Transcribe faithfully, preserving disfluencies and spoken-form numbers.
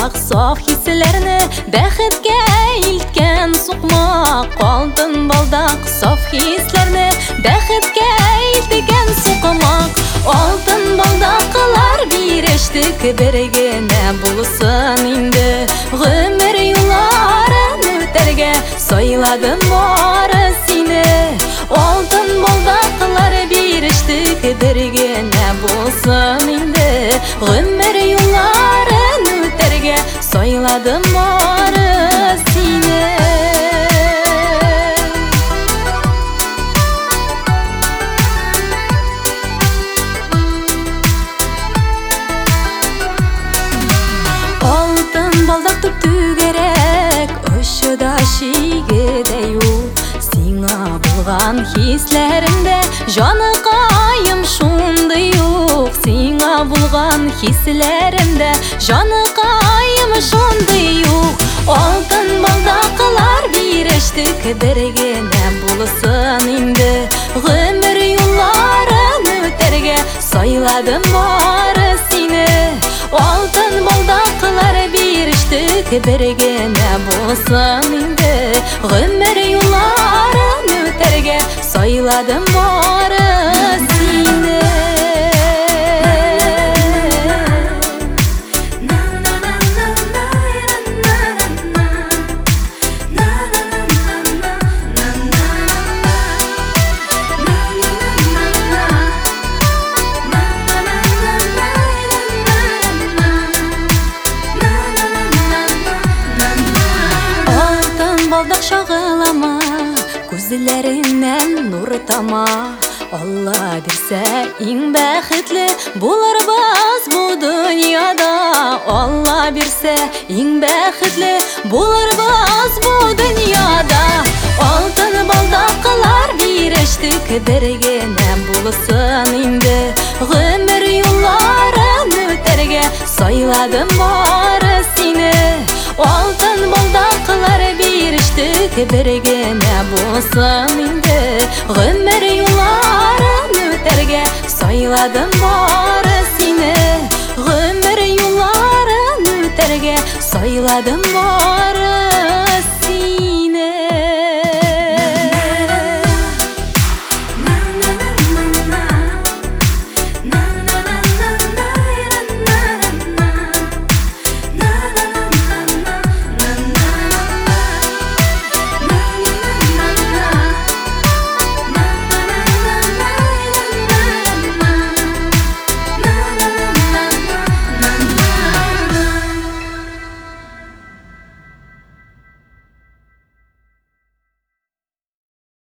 балдак соф хислерни бәхеткә илткән сукмак. Алтын балдак соф хислерни бәхеткә илткән сукмак. Алтын балдаклар бирештек бер генә булсын инде. Гомер юлларын үтәргә сайладым бары сине. Алтын балдаклар бирештек бер генә булсын инде. Гомер юлларын үтәргә сайладым бары сине. Балдак туп түгерек, ошода шигеде юк. Сиңа булган хислеримде жаныкайым шундай юк. Сиңа булган хислеримде жаныкайым шундай юк. Алтын балдаклар бирештек бер генә булсын инде. Гомер юлларын үтәргә сайладым бары сине. Алтын балдаклар бирештек бер генә булсын инде. Гомер юлларын үтәргә сайладым бары сине. Балдак шагылама, күзләреннән нур тама. Алла бирсә иң бәхетле булырбыз бу дөньяда. Алла бирсә иң бәхетле булырбыз бу дөньяда. Алтын балдаклар бирештек бер генә булсын инде. Гомер юлларын үтәргә сайладым бары сине. Алтын балдаклар бирештек бер генә булсын инде. Гомер юлларын үтәргә сайладым бары сине. Гомер юлларын үтәргә сайладым бары